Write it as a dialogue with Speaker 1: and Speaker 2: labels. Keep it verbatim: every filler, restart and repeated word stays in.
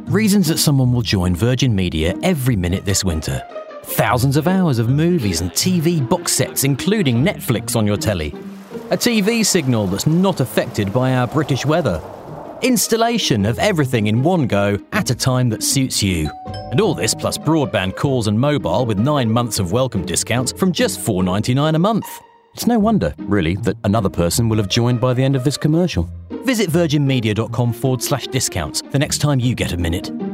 Speaker 1: Reasons that someone will join Virgin Media every minute this winter. Thousands of hours of movies and T V box sets, including Netflix on your telly. A T V signal that's not affected by our British weather. Installation of everything in one go at a time that suits you. And all this plus broadband calls and mobile with nine months of welcome discounts from just four dollars ninety-nine a month. It's no wonder, really, that another person will have joined by the end of this commercial. Visit virginmedia.com forward slash discounts the next time you get a minute.